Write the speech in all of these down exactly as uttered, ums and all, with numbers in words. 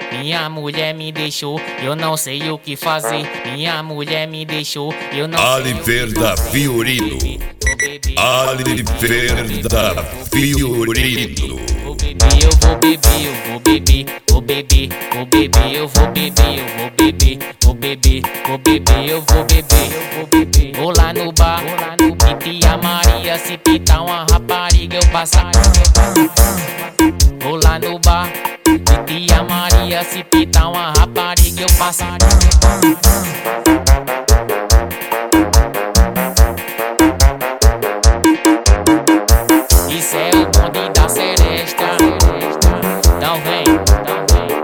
Minha mulher me deixou, eu não sei o que fazer. Minha mulher me deixou, eu não Oliver da Fiorino. Oliver da Fiorino. Vou beber, eu vou beber, eu vou beber, vou beber, vou beber, eu vou beber, eu vou beber, vou beber, vou beber, eu vou beber, eu vou beber. Vou lá no bar, vou lá no bar, tia Maria, se pintar uma rapariga eu passaria. Vou lá no bar, tia Maria, se pintar uma rapariga eu passaria. Isso é o bonde da seresta. Não vem, não vem.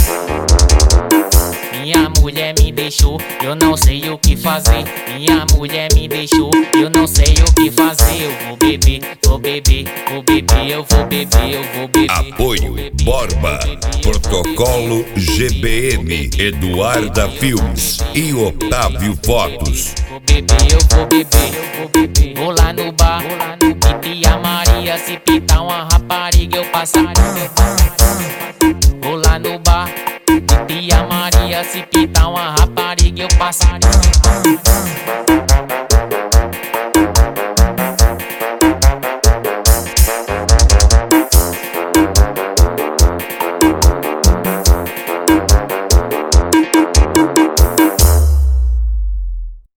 Minha mulher me deixou, eu não sei o que fazer. Minha mulher me deixou, eu não sei o que fazer. Eu vou beber, vou beber, vou beber, eu vou beber, eu vou beber. Apoio Borba, Protocolo G B M, Eduarda Filmes e Otávio Fotos. Vou beber, eu vou beber, eu vou beber. Vou lá no bar, vou lá no bar, tia Maria, se pintar uma rapariga eu passaria. Vou lá no bar, tia Maria, se pintar uma rapariga eu passaria.